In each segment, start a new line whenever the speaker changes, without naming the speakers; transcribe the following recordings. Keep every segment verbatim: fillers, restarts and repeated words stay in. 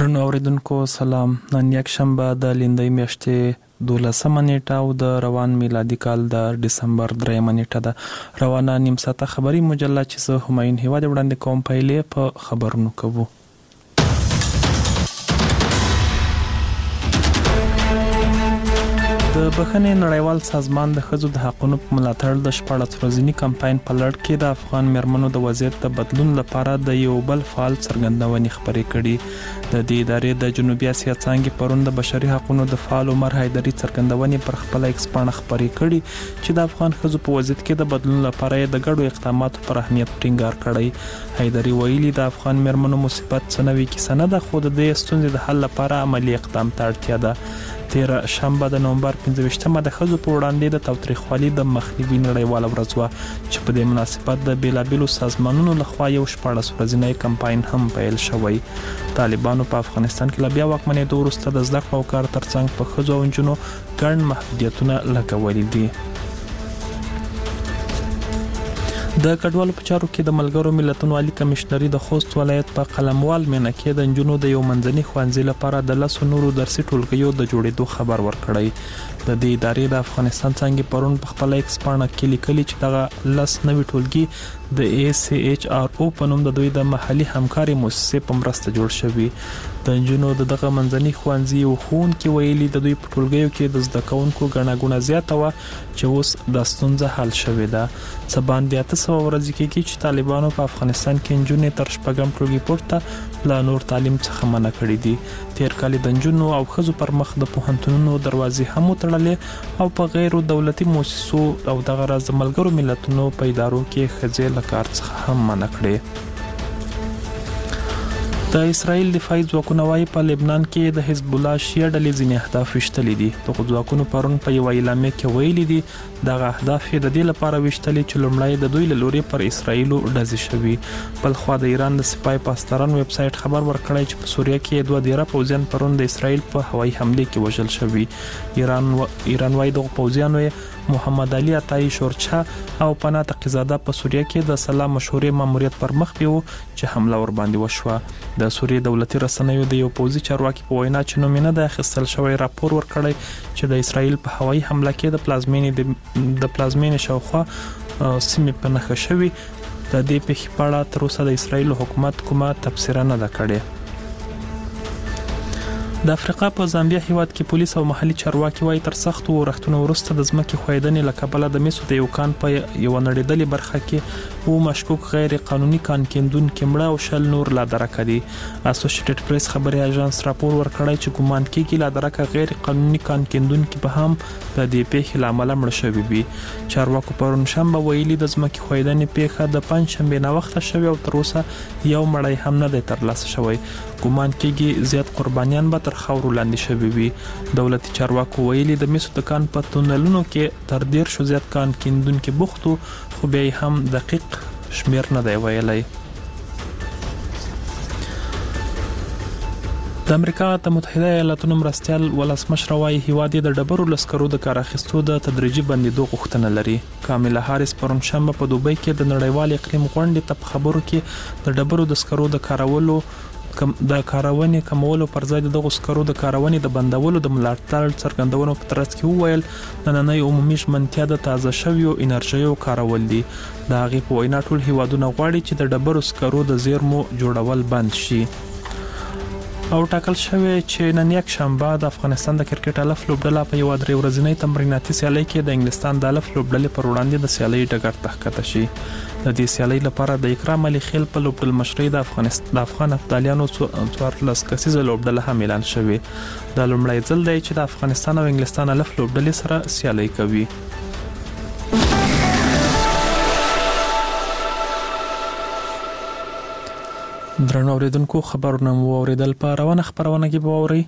درنو اوریدونکو سلام. نن یک شنبه د لیندۍ میاشتې دولسمه نیټه او د روان میلادي کال د دسمبر دریمه نیټه ده. روانه نیم ساعته خبري مجله چې زه همایون هیواد وړاندې کوم پیلې په خبرونو کوو. د بخښنې نړیوال سازمان د ښځو د حقوقو په ملاتړ د شپاړس ورځني کمپاین په لړ کې د افغان میرمنو د وضعیت د بدلون لپاره د یو بل فعال څرګندونې خبرې کړي. د دې ادارې د جنوبي اسیا څانګې پرون د بشري حقوقو د فعال عمر حیدري څرګندونې پر خپل ایکس پاڼه خبرې کړي چې د افغان ښځو په وضعیت کې د بدلون لپاره د ګډو اقداماتو پر اهمیت ټینګار کړی. حیدري ویلي د افغان میرمنو مصیبت څه نوي کیسه نه ده، خو د دې ستونزې د حل لپاره عملی اقدام ته اړتیا ده. تیر شنبه د نومبر پنځه ویشتمه د ښځو په وړاندې د تاوتریخوالي د مخنیوي نړیواله ورځ وه چې په دې مناسبت د بیلابیلو سازمانونو لخوا یو شپاړس ورځنی کمپاین هم پیل شوی. طالبانو په افغانستان کې له بیا واکمنېدو وروسته د زده کړو او کار ترڅنګ په ښځو او نجونو ګڼ محدودیتونه لګولي دي. د کډوالو په چارو کې د ملګرو ملتونو عالی کمشنري د خوست ولایت په قلموال مینه کې د نجونو د یو منځني ښوونځي لپاره د لسو نورو درسي ټولګیو د جوړېدو خبر ورکړی. د دې ادارې د افغانستان څنګه پرون په خپل ایکس پاڼه کې لیکلي چې دغه لس نوي ټولګي د ای سی ایچ آر او په نوم د دوی د محلي همکاري مؤسسې په مرسته جوړ شوي. د نجونو د دغه منځني ښوونځي یو ښوونکي ویلي د دوی په ټولګیو کې د زده کوونکو ګڼه ګوڼه زیاته وه چې اوس د ستونزه حل شوې ده. څه باندې اته سوه ورځې کېږي چې طالبانو په افغانستان کې نجونې تر شپږم ټولګي پورته له نور تعلیم څخه منع کړي دي. تیر کال د نجونو او ښځو پر مخ د پوهنتونونو دروازې هم وتړلې او په غیر دولتي مؤسسو او دغه راز د ملګرو ملتونو په ادارو کې ښځې له کار څخه هم منع کړي. د اسرائیل دفاعي ځواکونه وايي په لبنان کې د حزب الله شیعه ډلې ځینې اهداف ویشتلي دي. دغه ځواکونو پرون په یوه اعلامیه کې ویلي دي دغه اهداف یې د دې لپاره ویشتلي چې لومړی د دوی له لوري پر اسرائیلو ډزې شوي. بلخوا د ایران د سپای پاسداران ویب سایټ خبر ورکړی چې په سوریه کې دوه دیره پوځیان پرون د اسرائیل په هوایي حمله کې وژل شوي. ایران و... ایران وايي دغه پوځیانو محمد علي عطایی شورچا او پناه تقیزاده په سوریه کې د سلام مشورې ماموریت پر مخ پیو چې حمله ور باندې وشوه. د سوریې دولتي رسنیو د یو پوځي چارواکي په وینا چې نومینه د اخیستل شوی راپور ورکړی چې د اسرائیل په هوایي حمله کې د پلازمینې د پلازمینې شاوخوا سیمې په نښه شوي. د دې پیښې په اړه تر اوسه د اسرائیل حکومت کومه تبصره نه ده کړې. د افریقا په زامبیا هیواد کې پولیس او محلي چارواکي وايي تر سختو ورښتونو وروسته د ځمکې ښویدنې له کبله د میسو د یو کان په یو نړیدلې برخه کې او مشکوک غیر قانوني کان کیندونکي مړه او شل نور لا درکه دي. اسوسییټډ پریس خبري اژانس راپور ورکړی چې ګومان کیږي لا درکه غیر قانوني کان کیندونکي به هم د دې پیښې لامل مړ شوي وي. چارواکو پرون شنبه ویلي د ځمکې ښویدنې پیښه د پنځ شنبه نه وخت شوی او تر اوسه یو مړی هم نه دی ترلاسه شوی. ګومان کیږي زیات قربانیان به تر خاورو لاندې شوي وي. دولتي چارواکو ویلي د میسو د کان په تونلونو کې تر ډیر شو زیات کان کیندونکي بوختو، خو بیا هم دقیق شمیر نه دی ویلی. د امریکا د متحده ایالاتونو مرستیال ولسمشر وايي هیواد د ډبرو لسکرو د کار اخیستو د تدریجي بندیدو غوښتنه لري. کاملا هاریس پرون شنبه په دوبۍ کې د نړیوال اقلیم غونډې ته په خبرو کې د ډبرو د سکرو د کارولو د کارونې کمولو پر ځای دغه سکرو د کارونې د بندولو د ملاتړ څرګندونو په ترڅ کې وویل نننۍ عمومي ژمنتیا د تازه شویو انرژیو کارول دي. د هغې په وینا ټول هیوادونه غواړي چې د ډبرو سکرو د زیرمو جوړول بند شي. او ټاکل شوی چې نن یک شنبه د افغانستان د کرکټ الف لوبډله په یو درې ورځنۍ تمریناتي سیالي کې د انګلستان د الف لوبډلې پر وړاندې د سیالي ډګر ته ښکته شي. د دې سیالي لپاره د اکرام علي خیل په لوبډل مشرۍ د افغانستان د افغان ابطالیانو څوارلس کسیزه لوبډله هم اعلان شوې. دا لومړی ځل دی چې د افغانستان او انګلستان الف لوبډلې سره سیالي کوي. درنو اوریدونکو خبرونه مو اوریدل په روانه خبرونه کې به اورئ.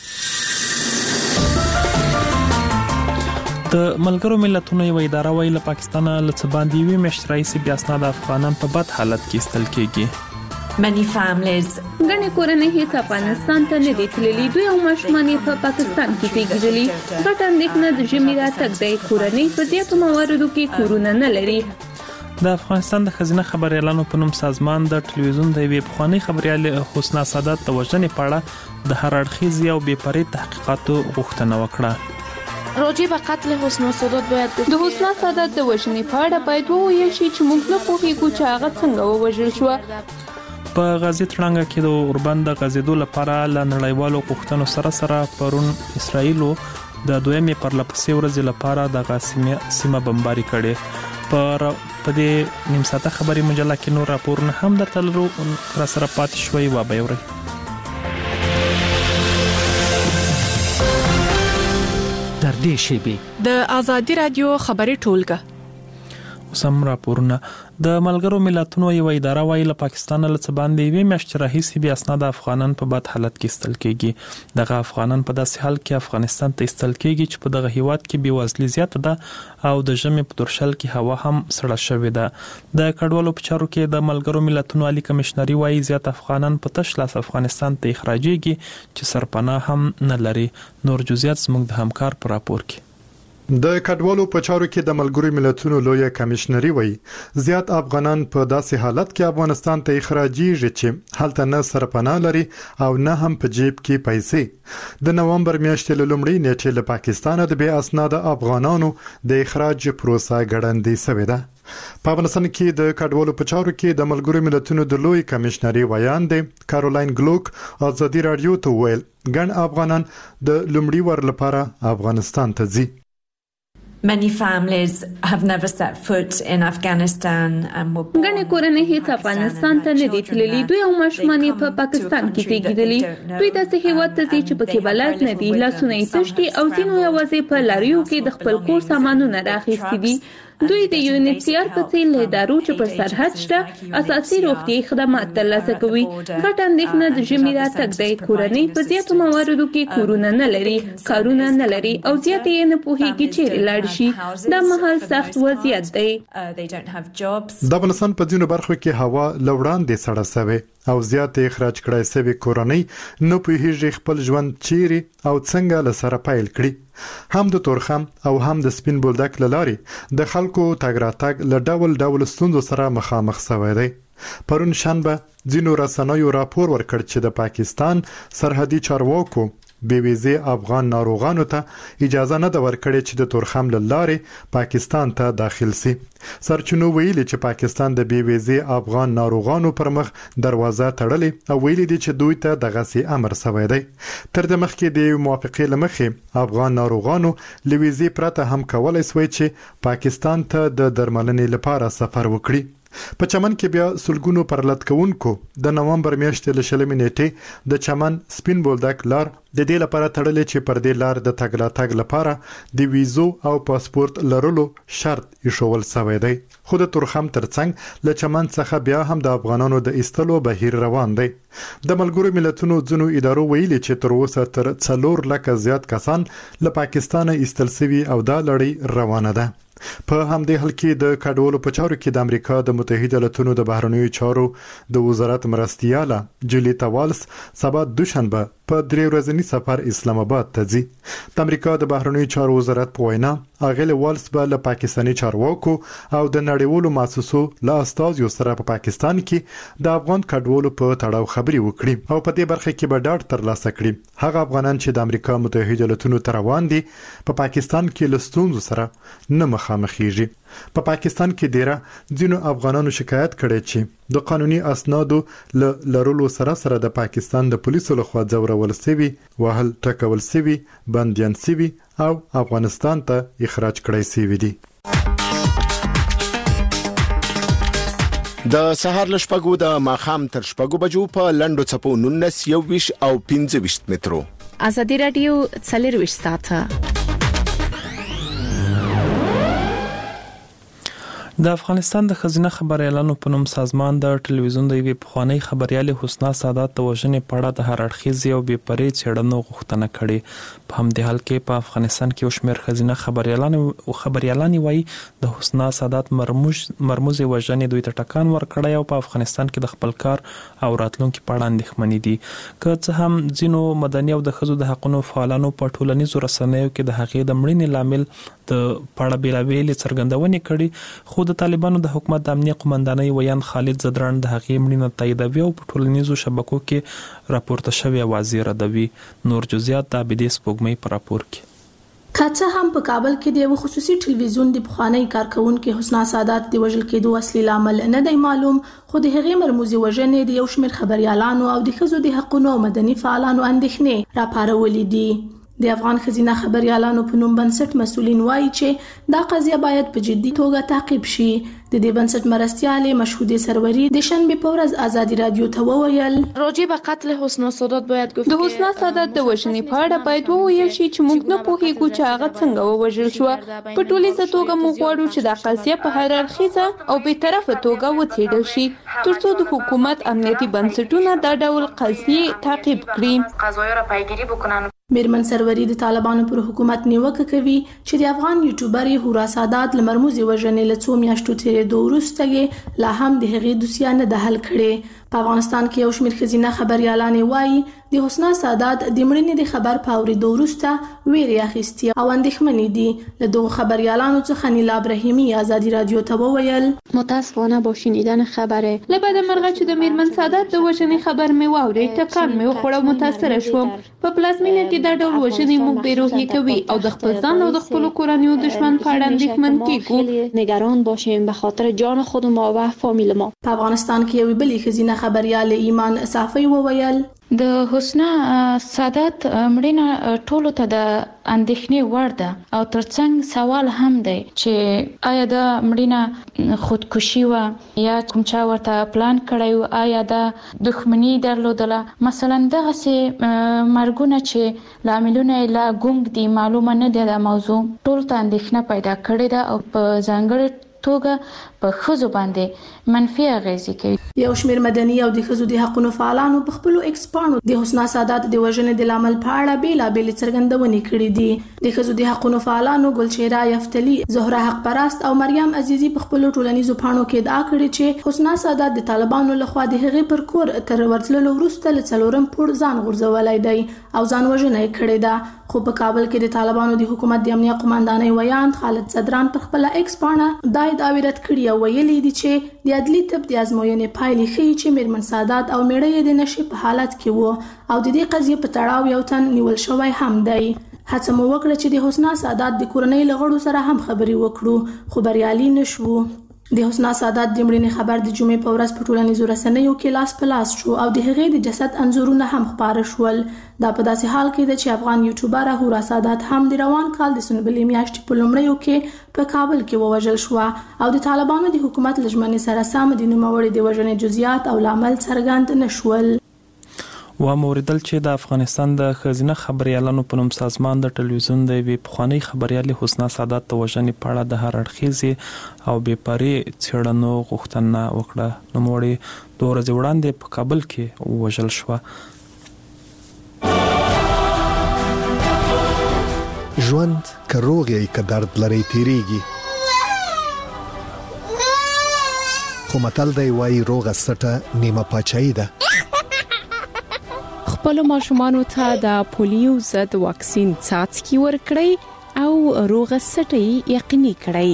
د ملګرو ملتونو یو اداره ویلي له پاکستان له څه باندې یوې میاشتې راهیسې بیا اسناد افغانان په بد حالت کې ایستل کېږي.
Many families
غني کورنۍ هیڅ افغانستان ته نه دي تللي، دوی او ماشومان په پاکستان کې پیږلي. غټ اندېښنه د ژمي راتګ دی. کورنۍ په زیاتو مواردو کې کورونه نه لري.
د افغانستان د خزینه خبريالانو په نوم سازمان د ټلویزیون د یوې پخوانۍ خبريال حسنا سادات د وژنې په اړه د هر اړخیز او بې پرې تحقیقاتو غوښتنه وکړه.
راجع به قتل حسنا سادات باید
د حسنا سادات د وژنې په اړه باید وویل شي چې موږ نه پوهیږو چې هغه څنګه ووژل شو.
په غازی تړانګه کې د اوربند د غزیدو لپاره له نړیوالو غوښتنو سره سره پرون اسرائیلو د دویمې پرلپسې ورځې لپاره د سیمه بمباري کړې. پر په دې نیم ساعته خبري مجله کې نور راپورونه هم درته لرو، را سره پاتې شوي و به اورئ.
در دې شیبې
د آزادي رادیو خبري ټولګه
سم راپورونه د ملګرو ملتونو یو اداره وايي له پاکستان له څه باندې وی میاشتې راهیسې بیا اسناد افغانان په بد حالت کې استل کېږي. دغه افغانان په داسې حال کې افغانستان ته استل کېږي چې په دغه هیواد کې بېوزلي زیاته ده او د ژمي په تورشل کې هوا هم سړه شوې ده. د کډوالو په چارو کې د ملګرو ملتونو عالی کمشنري وايي زیات افغانان په تش لاس افغانستان ته اخراجېږي چې سرپناه هم نه لري. نور جزئیات زموږ د همکار په راپور کې.
د کډوالو په چارو کې د ملګرو ملتونو لویه کمشنري وایي زیات افغانان په داسې حالت کې افغانستان ته اخراجېږي چې هلته نه سرپناه لري او نه هم په جیب کې پیسې. د نومبر میاشتې له لومړۍ نیټې له پاکستانه د بې اسناده افغانانو د اخراج پروسه ګړندۍ شوې ده. په افغانستان کې د کډوالو په چارو کې د ملګرو ملتونو د لوی کمشنري ویان دی کارولاین ګلوک آزادي رادیو ته ویل ګڼ افغانان د لومړي ور لپاره افغانستان ته ځي.
Many families have never set foot in Afghanistan and were born.
ګڼې کورنۍ هیڅ افغانستان ته نه دي تللي. دوی او ماشومان په پاکستان کې زیږیدلي. دوی داسې هیواد ته ځي چې پکې بلد نه دي. لاسونه یې تش دي او ځینو یوازې په لاریو کې د خپل کور سامانونه راخیستي دي. دوی د یو ان ایچ سی آر په څیر له ادارو چې پر سرحد شته اساسي روغتیايي خدمات ترلاسه کوي. غټه اندېښنه د ژمي راتګ دی. کورنۍ په زیاتو مواردو کې کورونه نه لري، کارونه نه لري او زیات یې نه پوهیږي چیرې لاړ شي. دا مهال سخت وضعیت دی.
د افغانستان په ځینو برخو کې هوا له وړاندې سړه شوې او زیات اخراج کړای شوی کورنۍ نه پوهیږي خپل ژوند چیرې او څنګه له سره پیل کړي. هم د تورخم او هم د سپین بولدک لارې د خلکو تګ راتګ له ډول ډول ستونزو سره مخامخ شوی دی. پرون شنبه ځینو رسنیو راپور ورکړ چې د پاکستان سرحدي چارواکو بې ویزې افغان ناروغانو ته اجازه نه ده ورکړې چې د تورخم له لارې پاکستان ته داخل شي. سرچینو ویلي چې پاکستان د بې ویزې افغان ناروغانو پر مخ دروازه تړلې او ویلي دي چې دوی ته دغه امر شوی دی. تر دې مخکې د موافقې لمخې افغان ناروغانو له ویزې پرته هم کولای شوی چې پاکستان ته د درملنې لپاره سفر وکړي. په چمن کې بیا سلګونو پرلط کوونکو د نومبر میاشتې له شلمې نیټې د چمن سپین بولدک لار د دې لپاره تړلې چې پر دې لار د تګ راتګ لپاره د ویزو او پاسپورت لرلو شرط ایښودل شوی دی. خو د تورخم ترڅنګ له چمن څخه بیا هم د افغانانو د ایستلو بهیر روان دی. د ملګرو ملتونو ځینو ادارو ویلي چې تر اوسه تر څلور لکه زیات کسان له پاکستانه ایستل شوي او دا لړۍ روانه ده. په همدې حال کې د کډوالو په چارو کې د امریکا د متحده ایالاتونو د بهرنیو چارو د وزارت مرستیاله جولیتا والز سبا دوشنبه په درې ورځنی سفر اسلام آباد ته ځي. د امریکا د بهرنیو چارو وزارت په وینا اغه والز به له پاکستاني چارواکو او د نړیوالو مؤسسو له استازو سره په پاکستان کې د افغان کډوالو په تړاو خبري وکړي او په دې برخه کې به ډاډ ترلاسه کړي. هغه افغانان چې د امریکا متحده ایالاتونو ته روان دي په پاکستان کې له ستونزو سره نه مخامخېږي. په پا پاکستان کې ډیره ځینو افغانانو شکایت کړي چې د قانوني اسنادو ل لرلو سره سره د پاکستان د پولیسو لخوا ځورول شوی، وهل ټکول شوی، بنديان شوی او افغانستان ته اخراج کړي شوی دي.
د سهار لشپګو د ماخام تر شپګو بجو په لندو چپو نونس یو ویش او پنځه ویش مترو.
آزادي رادیو څلور ویش ساعته.
د افغانستان د خزینه خبريالانو په نوم سازمان د ټلویزیون د یوې پخوانۍ خبريالې حسنا سادات د وژنې په اړه د هر اړخیزې او بې پرې څېړنو غوښتنه کړې. په همدې حال کې په افغانستان کې یو شمېر خزینه خبريالان او خبريالانې وایي د حسنا سادات مرموز مرموزې وژنې دوی ته ټکان ورکړی او په افغانستان کې د خپل کار او راتلونکي په اړه اندېښمنې دي. که څه هم ځینو مدني او د ښځو د حقوقو فعالانو په ټولنیزو رسنیو کې د هغې د مړینې لامل د پړه بیلابېلې څرګندونې کړي، خو خو د طالبانو د حکومت د امنیه قومندانۍ ویان خالد زدران د هغې مړینه تاییدوي او په ټولنیزو شبکو کې راپورته شوی اوازې ردوي. نور جزئیات د عابدې سپوږمۍ په راپور کې.
کاڅه هم په کابل کې د یو خصوصي ټلویزیون د پخوانی کارکونکو حسنا سادات د وژل کېدو اصلي لامل نه دی معلوم، خو د هغې مرموزي وژنې د یو شمېر خبريالانو او د ښځو د حقوقو او مدني فعالانو اندېښنې راپارولې دي. د افغان خزینه خبريالانو په نوم بنسټ مسؤلین وایي چې دا قضیه باید په جدي توګه تعقیب شي. د دې بنسټ مرستیالې مشهوده سروري د شنبه په ورځ آزادي رادیو ته وویل
راجع به قتل حسنا سادات باید گفت
د حسنا سادات د وژنې په اړه باید وویل شي چې موږ نه پوهیږو چې هغه څنګه ووژل شو. په ټولیزه توګه موږ غواړو چې د قضیه په هر اړخیزه او بیطرفه توګه وڅېړل شي ترڅو د حکومت امنیتي بنسټونه دا ډول قضیې تعقیب کړي.
قضایا را پیگیری بکنن.
میرمن سروري د طالبانو پر حکومت نیوکه کوي چې د افغان یوټیوبر هورا سادات لمرموزي وژنې له څو میاشتو تیرېدو وروسته لا هم د هغې دوسیه نه ده حل کړې. په افغانستان کې یو شمېر ښځینه خبریالانې وایي د حسنا سادات د مړینې د خبر په اورېدو وروسته ویرې اخیستې او اندېښمنې دي. له دغو خبریالانو څخه نیلا ابراهیمي آزادي رادیو ته وویل
متاسفانه با شنیدن خبره
له بده مرغه چې د میرمن سادات د وژنې خبر مې واورېد ټکان مې وخوړ او متاثره شوم. په پلازمینه کې دا ډول وژنې موږ بېروحي کوي او د خپل ځان او د خپلو کورنیو دشمن په اړه اندېښمن کېږو.
نگران باشیم به خاطر جان خود ما و فامیل ما.
په افغانستان کې یو بلې ښځینه خبریال ایمان صافی وویل
د حسنا سادات مړینه ټولو ته د اندېښنې وړ ده او ترڅنګ سوال هم دی چې آیا د مړینه خودکشي و یا کوم چا ورته پلان کړی و، آیا د دښمني درلودله. مثلا دغسې مرګونه چې لاملونه یې لا ګونګ دي، معلومه نه ده د موضوع، ټولو ته اندېښنه پیدا کړې ده او په ځانګړې توګه په ښځو باندې منفي اغېزې کوي.
یو شمېر مدني او د ښځو د حقوقو فعالانو په خپلو ایکس پاڼو د حسنا سادات د وژنې د لامل په اړه بېلابېلې څرګندونې کړې دي. د ښځو د حقوقو فعالانو ګلچهره یفتلي، زهره حق پرست او مریم عزیزي په خپلو ټولنیزو پاڼو کې ادعا کړې چې حسنا سادات د طالبانو لخوا د هغې پر کور تر ورتللو وروسته له څلورم پوړ ځان غورځولی دی او ځان وژنه یې کړې ده. خو په کابل کې د طالبانو د حکومت د امنیه قومندانۍ ویان خالد زدران پر خپله ایکس پاڼه دا ادعاوې رد کړي او ویلي دي چې د عدلي طب د ازموینې پایلې ښیي چې میرمن سادات او میړه یې د نشې په حالت کې وو او د دې قضیې په تړاو یو تن نیول شوی هم دی. هڅه مو وکړه چې د حسنا سادات د کورنۍ له غړو سره هم خبرې وکړو خو بریالي نشو. د حسنا سادات د مړینې خبر د جمعې په ورځ په ټولنیزو رسنیو کې لاس په لاس شو او د هغې د جسد انځورونه هم خپاره شول. دا په داسې حال کې ده چې افغان یوټیوبر هورا سادات هم د روان کال د سنبلې میاشتې په لومړیو کې په کابل کې ووژل شوه او د طالبانو د حکومت له ژمنې سره سم د نوموړې د وژنې جزئیات او لامل څرګند نه شول.
و موریدل چې د افغانستان د ښځینه خبریالانو په نوم سازمان د ټلویزیون د یوې پخوانۍ خبریالې حسنا سادات د وژنې په اړه د هر اړخیزې او بې پرې څېړنو غوښتنه وکړه. نوموړې دوه ورځې وړاندې په کابل کې ووژل شوه.
ژوند که روغ یې که درد لري تیریږي، خو متل دی وایي روغه سټه نیمه پاچاهي ده.
خپل ماشومانو ته د پولیو ضد واکسین څاڅکي ورکړئ او روغه سټه یقیني کړئ.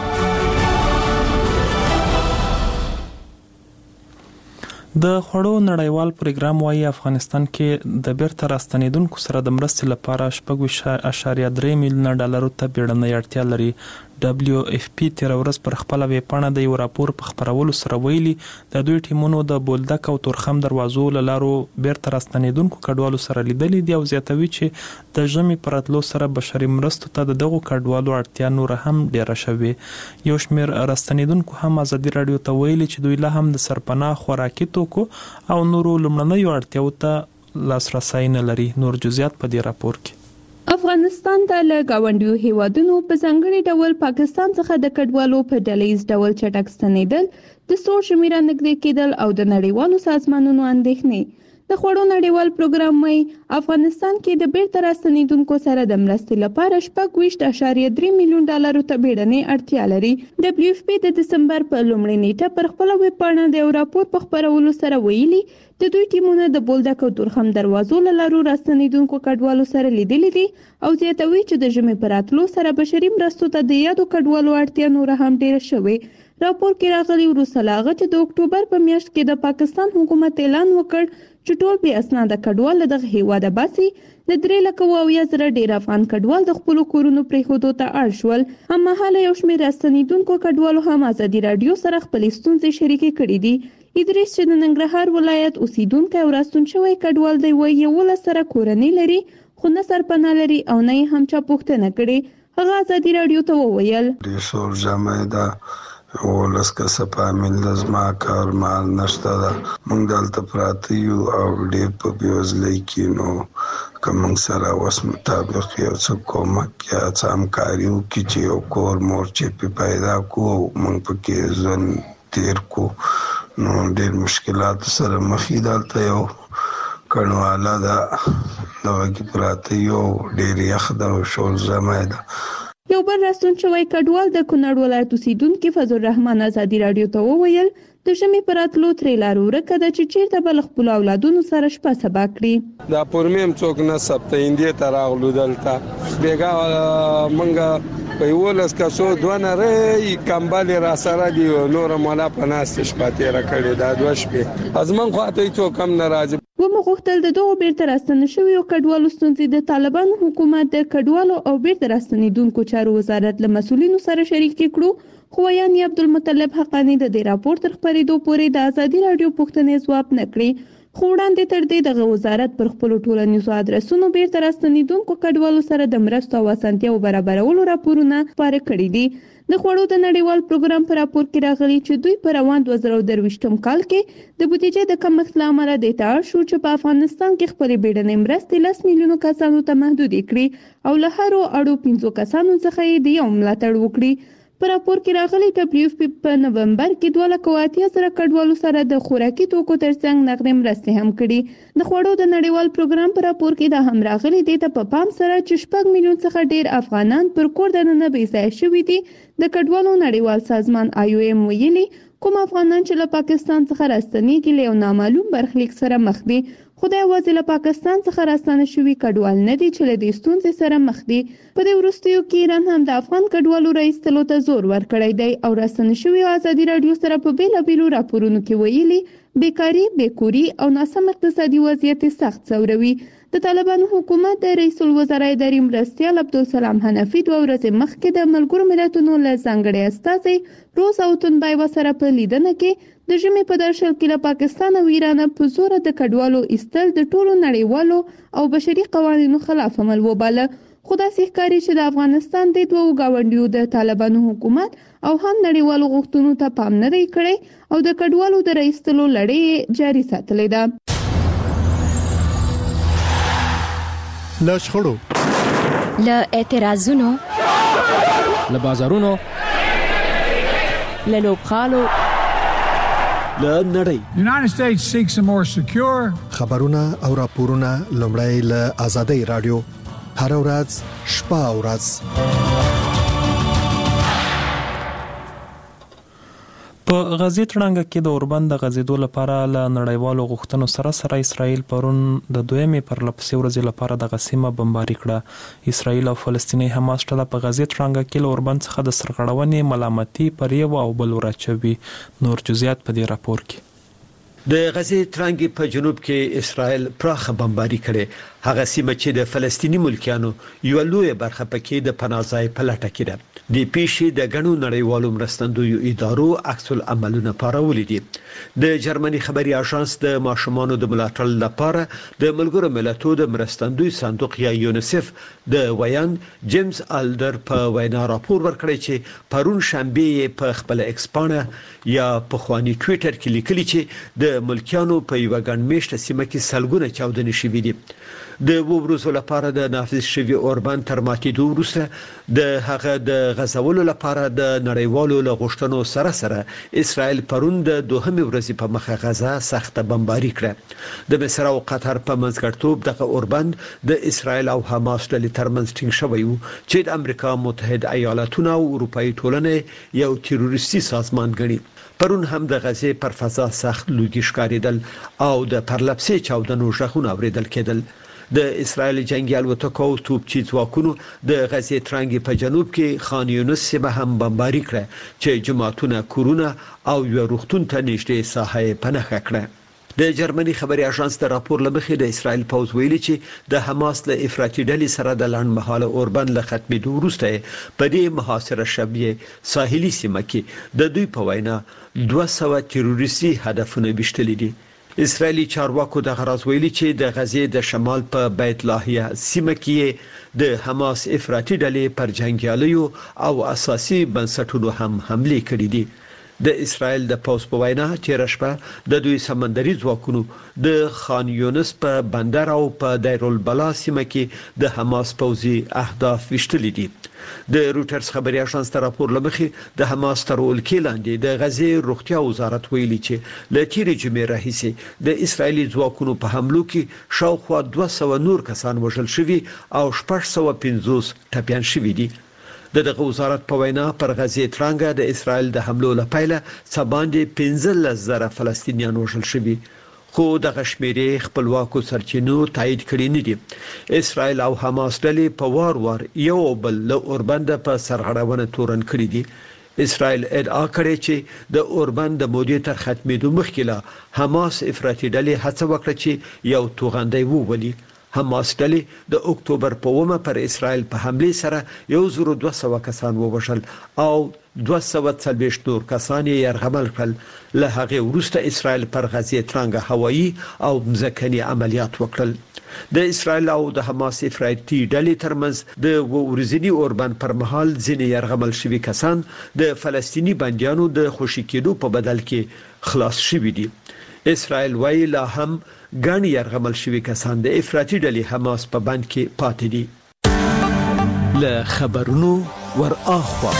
د خوړو نړیوال پروګرام وايي افغانستان کې د بیرته راستنیدونکو سره د مرستې لپاره شپږ اعشاریه درې میلیونه ډالرو ته بیړنۍ اړتیا لري. ډبلیو اف پی تیر ورځ پر خپل ویب پاڼه د یو راپور په خبرولو سره ویلي د دوی ټیمونو د بولدک او تورخم دروازو له لارو بیرته راستنیدونکو کډوالو سره لیدلې دي او زیاتوي چې د ژمي پر راتلو سره بشري مرستو ته د دغو کډوالو اړتیا نور هم ډیره شوې. یو شمېر راستنیدونکو هم آزادي رادیو ته ویلي چې دوی لا هم د سرپناه خوراکي توکو او نورو لومړنیو اړتیاو ته لاسرسی نه لري. نور جزئیات په دې راپور کې.
افغانستان ته له گاونډیو هیوادونو په ځانګړي ډول پاکستان څخه د کډوالو په ډلهیز ډول چټک ستنېدل د سوړ شمیره نږدې کېدل او د نړیوالو سازمانونو اندېښنې. د خوړو نړیوال پروګرام وايي افغانستان کې د بیرته راستنیدونکو سره د مرستې لپاره شپږ ویشت اعشاریه درې میلیون ډالرو ته بیړنۍ اړتیا لري. دبلیو اف پی د دسمبر په لومړۍ نیټه پر خپل ویب پاڼه د یو راپور په خپرولو سره ویلي د دوی ټیمونه د بولدک او تورخم دروازو له لارو راستنیدونکو کډوالو سره لیدلي دي او زیاتوي چې د ژمي په راتلو سره بشري مرستو ته د یادو کډوالو اړتیا نور هم ډیره شوې. راپور کې راغلي وروسته له هغه چې د اکتوبر په میاشت کې د پاکستان حکومت اعلان وکړ چې ټول بې اسناده کډوال له دغه هیواده باسي، د درې لکه اویا زره ډیر افغان کډوال د خپلو کورونو پرېښودو ته اړ شول. هممهاله یو شمېر راستنیدونکو کډوالو هم ازادي راډیو سره خپلې ستونزې شریکې کړې دي. ادریس چې د ننګرهار ولایت اوسیدونکی او راستون شوی کډوال دی وایي یولس سره کورنۍ لري خو نه سرپناه لري او نه یې هم چا پوښتنه کړې. هغه ازادي راډیو ته وویل
ډېر شور جمع ده، ولس کسه فامیل زما کار مال نشته ده، موږ دلته پراته یو او ډېر په بېوزلۍ کې نو که موږ سره وس مطابق یو څه کومک یا څه همکاري وکړي چې یو کور مور چې پې پیدا کړو او موږ پکې ژوند تېر کړو نو ډېر مشکلاتو سره مخ یې. دلته یو کڼواله ده دغه کې پراته یو ډېر یخ ده او شور جمع ده.
یو بل راستون شوی کډوال د کونړ ولایت اوسیدونکي فضل الرحمن ازادي راډیو ته وویل د ژمي په راتلو ترې لار ورکه ده چې چیرته به له خپلو اولادونو سره شپه سبا کړي.
دا پورمیم څوک نه ثبته هندې ته راغلو دلته بېګا موږ په یولس کسو دوه نرۍ کمبلې را سره دي نوره مولا په ناستې شپه تېره کړې دا دوه شپې از من خواته څوک هم نه راځي.
ومو غوښتل د دغو بیرته راستنه شویو کډوالو ستونزې د طالبانو حکومت د کډوالو او بیرته راستنیدونکو چارو وزارت له مسؤلینو سره شریک کړو، خو ویانې عبدالمطلب حقانی د دې راپور تر خپرېدو پورې د ازادي راډیو پوښتنې ځواب نه کړې. خو وړاندې تر دې دغه وزارت پر خپلو ټولنیزو ادرسونو بیرته راستنیدونکو کډوالو سره د مرستو او اسانتیاوو برابرولو راپورونه خپاره کړي دي. د خوړو د نړیوال پروګرام په راپور کې راغلي چې دوی په روان دوه زره درویشتم کال کې د بودیجې د کمښت له امله دې ته اړ شو چې په افغانستان کې خپلې بیړنۍ مرستې لس میلیونو کسانو ته محدودې کړي او له هرو اړو پنځو کسانو څخه یې د یو ملاتړ وکړي. په راپور کې راغلي ډبلیو اف پی په نومبر کې دوه لکه اتیا زره کډوالو سره د خوراکي توکو ترڅنګ نغدې مرستې هم کړي. د خوړو د نړیوال پروګرام په راپور کې دا هم راغلي دې ته په پام سره چې شپږ میلیون څخه ډیر افغانان پر کور دننه بې ځایه شوي دي. د کډوالو نړیوال سازمان آی او ایم ویلي کوم افغانان چې له پاکستان څخه راستنیږي له یو نامعلوم برخلیک سره مخ دي، خو دا یوازې له پاکستان څخه راستانه شوي کډوال نه دي چې له دې ستونزې سره مخ دي. په دې وروستیو کې ایران هم د افغان کډوالو راایستلو ته زور ورکړی دی او راستنه شویو ازادي راډیو سره په بېلابېلو راپورونو کې ویلي بیکاري، بېکوري او ناسم اقتصادي وضعیت سخت ځوروي. د طالبانو حکومت د رئیس الوزرا اداري مرستیال عبدالسلام حنفي دوه ورځې مخکې د ملګرو ملتونو له ځانګړي استازي روز اوتونبایوا سره په لیدنه کې د ژمي په درشل کې له پاکستان او ایران په زوره د کډوالو ایستل د ټولو نړیوالو او بشري قوانینو خلاف عمل وباله. خو داسې ښکاري چې د افغانستان د دوو ګاونډیو د طالبانو حکومت او هم نړیوالو غوښتنو ته پام نه دی کړی او د کډوالو د راایستلو لړۍ جاري ساتلې ده.
له شخړو،
له اعتراضونو،
له بازارونو،
له لوبغالو،
له نړۍ
United States seeks a more secure
خبرونه او راپورونه لومړی له آزادۍ رادیو هر ورځ شپه او ورځ.
په غزې تړانګه کې د اوربند د غزېدو لپاره له نړیوالو غوښتنو سره سره اسرائیل پرون د دویمې پرلپسې ورځې لپاره دغه سیمه بمباري کړه. اسرائیل او فلسطیني حماس ډله په غزې تړانګه کې له اوربند څخه د سرغړونې ملامتي پر یو او بل ورچوي. نور جزئیات په دې راپور کې.
د غزې تړانګې په جنوب کې اسرائیل پراخه بمباري کړې. هغه سیمه چې د فلسطیني ملکیانو یو لوی برخه پکې د پناه ځای په لټه کې ده. د پیښې د غنو نړیوالو مرستندویو ادارو عکس العملونه پارولې دي. د جرمني خبري اژانس د ماشومانو د ملاتړ لپاره د ملګرو ملتونو د مرستندوی صندوق یا یونیسف د ویان جیمز آلډر په وینا راپور ورکړی چې پرون شنبه په خپل ایکسپانه یا په خواني ټوئیټر کې لیکلي چې د ملکیانو په یو ګڼ میشته سیمه کې سلګونه چاودنې شوې دي. د وورزو لپاره د نافذ شوی اوربان تر ماتېدو وروسته د هغه د غزولو لپاره د نړیوالو لغښتنو سره سره اسرائیل پرون د دوهمې ورځې په مخه غزا سخته بمباري کړه د مصر او قطر په منځګړیتوب دغه اوربان د اسرائیل او حماس ډلې ترمنځ ټینګ شوی و چې د امریکا متحده ایالاتونو او اروپאי ټولنې یو تروریستي سازمان ګڼي پرون هم د غزې پر فضا سخت لوګي ښکارېدل او د پرلپسې چاودنو ژغونه اوریدل کېدل د اسرائیل جنگي الوتکو توپچي ځواکونو د غزې ترانګي په جنوب کې خان یونس سیمه هم بمباري کړه چې جماعتونه کورونه او یو روغتون ته نږدې ساحه پناه کړه د جرمني خبري اژانس د راپور لمخې د اسرائیل پوز ویلي چې د حماس له افراطي ډلې سره د لنډمهاله اوربند له ختمېدو وروسته په دې محاصره شوې ساحلي سیمه کې د دوی په وینا دوه سوه تروریستي هدفونه وشتلي دي اسرائیلی چارواکو د غراز ویلي چې د غزې د شمال په بیت لاهیه سیمه کې د حماس افراطي ډلې پر جنگیالیو او اساسي بنسټونو هم حمله کړې دي د اسرائیل د پوز په وینا چې رشبه د دوی سمندري ځواکونو د خان یونس په بندر او په دیر البلا سیمه کې د حماس پوزي اهداف وشتلي دي د روټرز خبري اژانس ته راپور لمخې د حماس تر ولکې لاندې د غزې روغتیا وزارت ویلي چې له تیرې جمعې راهیسې د اسرائیلي ځواکونو په حملو کې شاوخوا دوه سوه نور کسان وژل شوي او شپږ سوه پنځوس ټپیان شوي دي د دغه وزارت په وینا پر غزې ترانګه د اسرائیل د حملو لپاره څباندې پنځلس زره فلسطینیان وژل شوي خو دغه شمیرې خپلواکو سرچینو تایید کړي نه دي اسرائیل او حماس ډلې په وار وار یو بل له اوربند په سرغړونه تورن کړي دي اسرائیل ادعا کړې چې د اوربند د مودې تر ختمېدو مخکې لا حماس افراطي ډلې هڅه وکړه چې یو توغندی وولي حماس ډلې د اکتوبر په اوومه پر اسرائیل په حمله سره یو زر دوه سوه کسان ووژل او دوه سوه څلوېښت نور کسان یې یرغمل کړل له هغې وروسته اسرائیل پر غزې ترانګه هوایي او مځکني عملیات وکړل د اسرائیل او د حماس افراطي ډلې ترمنځ د ورځني اوربند پر مهال ځینې یرغمل شوي کسان د فلسطینی بندیانو د خوشي کېدو په بدل کې خلاص شوي دي اسرائیل وایي لا هم ګڼ یرغمل شوي کسان د افراطي ډلې حماس په بند کې پاتې دي له خبرونو ور اخوا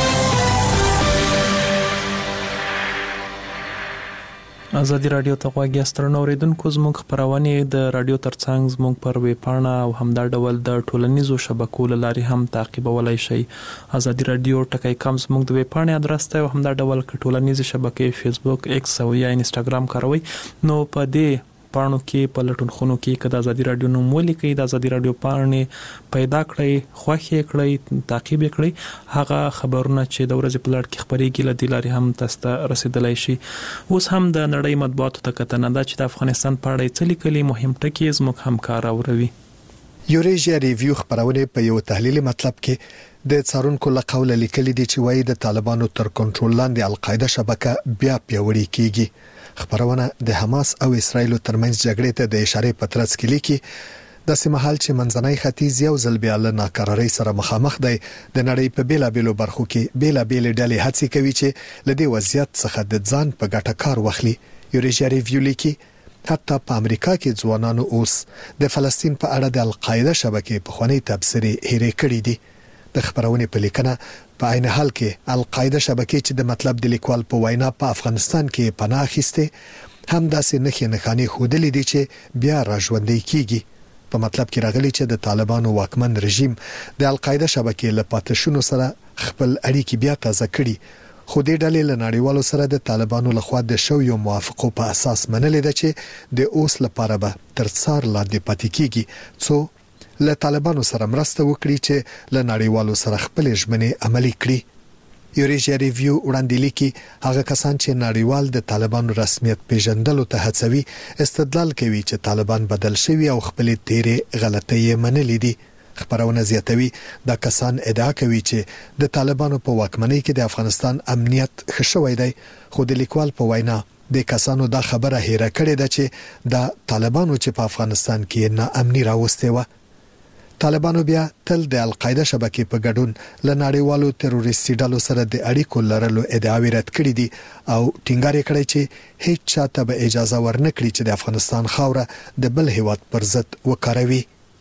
ازادي رادیو ته غواړي سترنو اوریدونکو زموږ خبرونه د رادیو ترڅنګ زموږ پر وی پاڼه او همدا ډول د ټولنیزو شبکو لاري هم تعقیبولای شئ ازادي رادیو ټکای کم زموږ د وی پاڼې ادرس ته همدا ډول ټولنیزو شبکې فیسبوک ایکس او یا انستګرام کاروي نو په دې پاڼو کې په لټون خونو کې کدا ازادي رادیو نوم ولیکئ د ازادي رادیو پاڼې پیدا کړئ خوښ کړئ تعقیب کړئ هغه خبرونه چې د ورځې په لړ کې خبرېږي له دې لارې هم تاسو ته رسیدلای شي اوس هم د نړۍ مطبوعاتو ته کتنه ده چې د افغانستان په اړه څه لیکلي مهم ټکي زموږ همکار اوروي
یوریجیا ریویو خبرونه په یو تحلیلي مطلب کې د څارونکو له قوله لیکلي دي چې وایي د طالبانو تر کنټرول لاندې القاعده شبکه بیا پیوړې کیږي خبرونه د حماس او اسرایل ترمنځ جګړې ته د اشاره پترڅ کې لیکي د سیمهال چې منځنۍ ختیځ یو ځل بیا له ناکرارۍ سره مخامخ دی د نړۍ په بیلابېلو برخو کې بیلابېلې ډلې هڅې کوي چې له دې وضعیت څخه د ځان په ګټه کار واخلي یوریجیا ریویو لیکي حتی په امریکا کې ځوانانو اوس د فلسطین په اړه د القاعده شبکې په خوني تبصرې هېرې کړې دي د خبرونه په لیکنه په عین حال کې القاعده شبکې چې د مطلب د لیکوال په وینا په افغانستان کې پناه اخیسته هم داسې نخې نخاني خودلې دي چې بیا راژوندې کیږي په مطلب کې راغلي چې د طالبانو واکمن رژیم د القاعده شبکې له پاتشونو سره خپل اړیکې بیا تازه کړي خو دې ډلې له نړیوالو سره د طالبانو لخوا د شویو موافقو په اساس منلې ده چې د اوس لپاره به تر څار لاندې پاتې کیږي څو له طالبانو سره مرسته وکړي چې له نړیوالو سره خپل ژمنې عملي کړي یوریجیا ریویو وړاندې لیکي هغه کسان چې نړیوال د طالبانو رسمیت پیژندلو ته هڅوي استدلال کوي چې طالبان بدل شوي او خپل تیرې غلطۍ منلې دي خبرونه زیاتوي دا کسان ادعا کوي چې د طالبانو په واکمنۍ کې د افغانستان امنیت خښوي دی خو د لیکوال په وینا د کسانو دا خبره هېره کړې ده چې د طالبانو چې په افغانستان کې ناامني راوستي و طالبانو بیا تل د القاعده شبکې په ګډون له نړیوالو تروریستي ډلو سره د اړیکو لرلو ادعاوې رد کړې دي او ټینګار کړی چې هیڅ چاته به اجازه ورنکړي چې د افغانستان خاوره د بل هیواد پر ضد وکاروي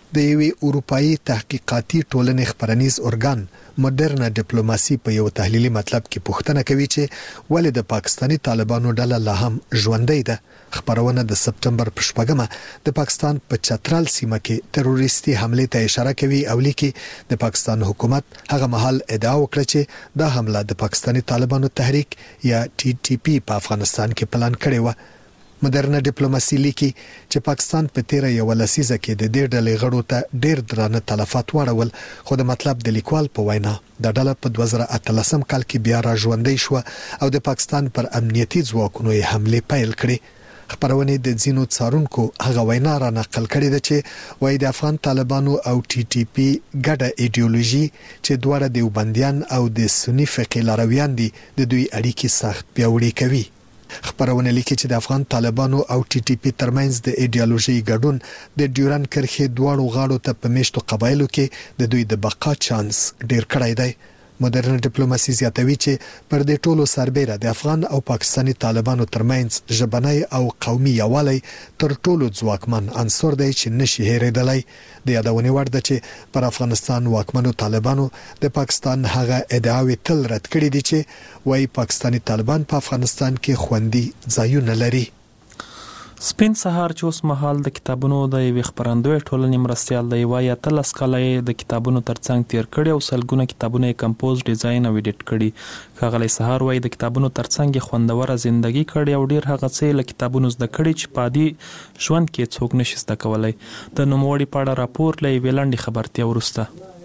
د یوې اروپאי تحقیقاتي ټولنې خبرنیز ارګان مدرنه ډیپلوماسي په یو تحلیلي مطلب کې پوښتنه کوي چې ولې د پاکستاني طالبانو ډله لا هم ژوندۍ ده. خبرونه د سپتمبر په شپږمه د پاکستان په چترال سیمه کې تروریستي حمله ته اشاره کوي او لیکي د پاکستان حکومت هغه مهال ادعا وکړه چې دا حمله د پاکستاني طالبانو تحریک یا ټي ټي پی په افغانستان کې پلان کړی و. مدرنه ډیپلوماسي لیکي چې پاکستان په تیره یو لسیزه کې د دې ډلې غړو ته ډېر درانه تلفات واړول، خو د مطلب د لیکوال په وینا د ډله په دوه زره اتلسم کال کې بیا را ژوندۍ شو او د پاکستان پر امنیتي ځواکونو یې حمله پیل کړې. خبرونه د ځینو څارونکو هغه وینا را نقل کړې ده چې وایي د افغان طالبانو او ټي ټي پی ګډه ایډیولوژي چې دواړه دیوبندیان او د سنی فقې لارویان دي د دوی اړیکې سخت پیاوړې کوي. خبرونه لیکي چې د افغان طالبانو او ټي ټي پی ترمنځ د ایډیالوژي ګډون د ډیورن کرښې دواړو غاړو ته په میشتو قبایلو کې د دوی د بقا چانس ډیر کړی دی. مدرنه ډیپلوماسي زیاتوي چې پر دې ټولو سربېره د افغان او پاکستاني طالبانو ترمنځ ژبنی او قومي یووالی تر ټولو ځواکمن عنصر دی چې نشي هېرېدلی. د یادونې وړ ده چې پر افغانستان واکمنو طالبانو د پاکستان هغه ادعاوې تل رد کړې دي چې وايي پاکستاني طالبان په افغانستان کې خوندي ځایونه لري.
سپین سهار چې اوس مهال د کتابونو د یوې خپرندوی ټولنې مرستیال دی وایي اتلس کاله د کتابونو ترڅنګ تیر کړي او سلګونه کتابونه یې کمپوز ډیزاین او ایډیټ کړي. ښاغلی سهار وایي د کتابونو ترڅنګ یې خوندوره زندگی کړې او ډیر هغه څه له کتابونو زده کړي چې په عادي ژوند کې څوک نشي زده کولی. د نوموړي په اړه راپور له یوې لنډې خبرتیا وروسته.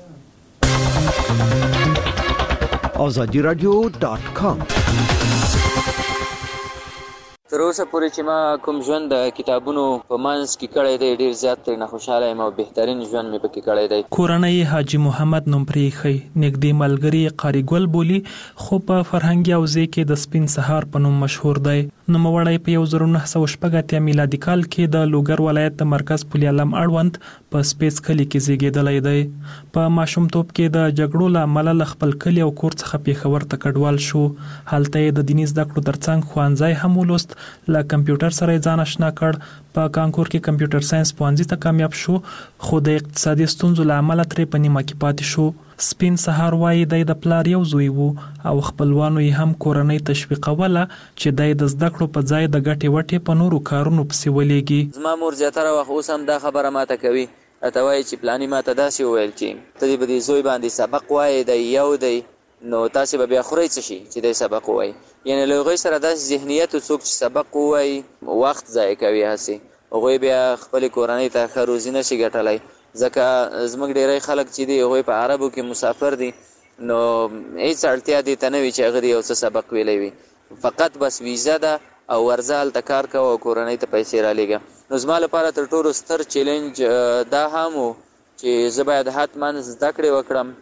آزادی رادیو ډاټ کام.
تر اوسه پورې چې ما کوم ژوند د کتابونو په منځ کې کړی دی ډېر زیات ترې خوشحاله یم او بهترین ژوند مې پکې کړی دی.
کورنۍ حاجي محمد نوم پرې ایښی، نږدې ملګري قاري ګل بولي، خو په فرهنګي حوزې کې د سپین سهار په نوم مشهور دی. نوموړی په یو زر نه سوه شپږ اتیا میلادي کال کې د لوګر ولایت د مرکز پل علم اړوند په سپیڅ کلي کې زیږېدلی دی. په ماشومتوب کې د جګړو له امله له خپل کلي او کور څخه پېښور ته کډوال شو. هلته یې د دیني زده کړو ترڅنګ ښوونځی هم ولوست. له کمپیوټر سره یې ځان آشنا کړ. په کانکور کې کمپیوټر ساينس پوهنځي ته کامیاب شو، خو د اقتصادي ستونزو له امله ترې په نیمه کې پاتې شو. سپین سهار وایي دی د پلار یو زوی وو او خپلوانو یې هم کورنۍ تشویقوله چې دی د زده کړو په ځای د ګټې وټې په نورو کارونو پسې ولېږي.
زما مور زیاتره وخت اوس هم دا خبره ماته کوي، راته وایي چې پلاني ماته داسې وویل چې ته دې به دې زوی باندې سبق وایې دی یو دی نو تاسې به بیا خورئ څه شي چې دی سبق ووایي. یعنې له هغوی سره داسې ذهنیت څوک چې سبق ووایي وخت ضایع کوي، هسې هغوی بیا خپلې کورنۍ ته ښه روزي نشي ګټلی. ځکه زموږ ډېری خلک چې دي هغوی په عربو کې مسافر دي، نو هیڅ اړتیا دې ته نه وي چې هغه دې یو څه سبق ویلی وي، فقط بس ویزه ده او ورځه هلته کار کوه او کورنۍ ته پیسې رالیږه. نو زما لپاره تر ټولو ستر چیلنج دا هم و چې زه باید حتما زده کړې وکړم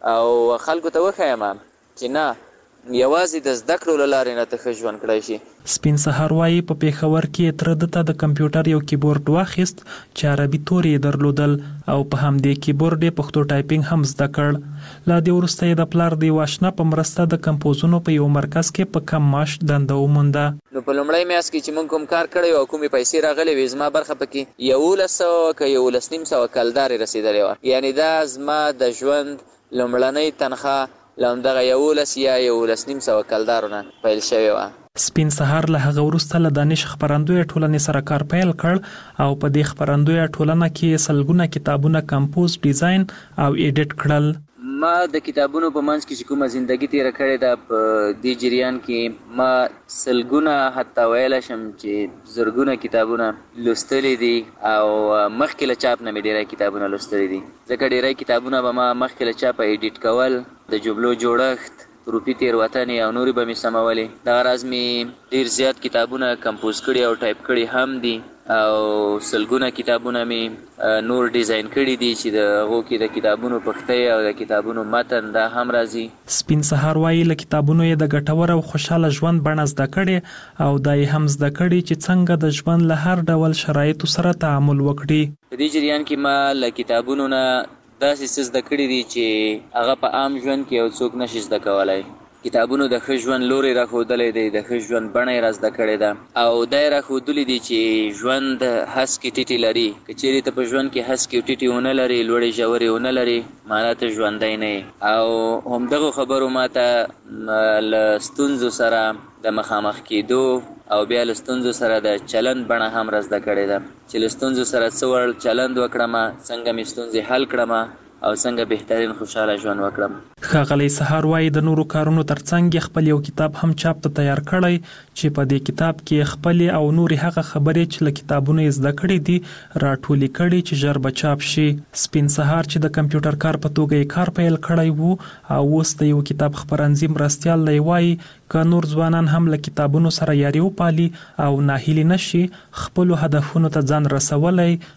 او خلکو ته وښیم چې نه یوازې د زده کړو له لارې نه ته ښه ژوند کړی شي.
سپین سهار وایي په پېښور کې تره ده ته د کمپیوټر یو کیبورډ واخیست چې عربي تورې یې درلودل او په همدې کیبورډ یې پښتو ټایپینګ هم زده کړ. له دې وروسته یې د پلار د یو آشنا په مرسته د کمپوزونو په یو مرکز کې په کم معاش دنده ومونده.
نو په لومړی میاشت کې چې موږ کوم کار کړی او کومې پیسې راغلې وې زما برخه پکې یولس سوه که یولس نیم سوه کلدارې رسېدلې وه. یعنې دا زما د ژوند لومړنۍ تنخواه له همدغه یولس یا یولس نیم سوه کلدارو نه پیل شوې وه.
سپین سهار له هغه وروسته له دانش خپرندویه ټولنې سره کار پیل کړ او په دې خپرندویه ټولنه کې سلګونه کتابونه کمپوز، ډیزاین او ایډیټ کړل.
ما د کتابونو په منځ کې چې کومه زندگی تیره کړې ده په دې جریان کې ما سلګونه حتی ویلی شم چې زرګونه کتابونه لوستلی دي او مخکې له چاپ نه مې ډېری کتابونه لوستلی دي، ځکه ډېری کتابونه به ما مخکې له چاپه ایډیټ کول، د جملو جوړښت، روپي تېروتنې او نورې به مې سمولې. دغه راز مې ډېر زیات کتابونه کمپوز کړي او ټایپ کړي هم دي او سلګونه کتابونه مې نور ډیزاین کړي دي چې د هغو کې د کتابونو پښتۍ او د کتابونو متن دا هم راځي.
سپین سهار وایي له کتابونو یې د ګټور او خوشحاله ژوند بڼه زده کړې او دا یې هم زده کړي چې څنګه د ژوند له هر ډول شرایطو سره تعامل وکړي.
په دې جریان کې ما له کتابونو نه داسې څه زده کړي دي چې هغه په عام ژوند کې یو څوک نشي زده کولی. کتابونو د ښه ژوند لوري راښودلی دی، د ښه ژوند بڼه یې را زده کړې ده او دا یې راښودلي دي چې ژوند هسکې ټیټې لري. که چیرې ته په ژوند کې هسکې ټیټې ونه لرې، لوړې ژورې ونه لرې، معنا ته ژوندی نه یې. او همدغو خبرو ما ته له ستونزو سره د مخامخ کېدو او بیا له ستونزو سره د چلند بڼه هم را زده کړې ده چې له ستونزو سره څه ډول چلند وکړم، څنګه مې ستونزې حل کړم او څنګه بهترین خوشاله ژوند وکړم.
ښاغلی سهار وایي د نورو کارونو ترڅنګ خپل یو کتاب هم چاپ ته تیار کړی چې په دې کتاب کې خپل او نوري هغه خبرې چې له کتابونو یې زده کړې دي راټولې کړي چې ژر به چاپ شي. سپین سهار چې د کمپیوټر کار په توګه یې کار پیل کړی وو او اوس د یو کتاب خپرندوی مرستیال دی، وایي که نور ځوانان هم له کتابونو سره یاري وپالي او ناهیلي نشي، خپلو هدفونو ته ځان رسولی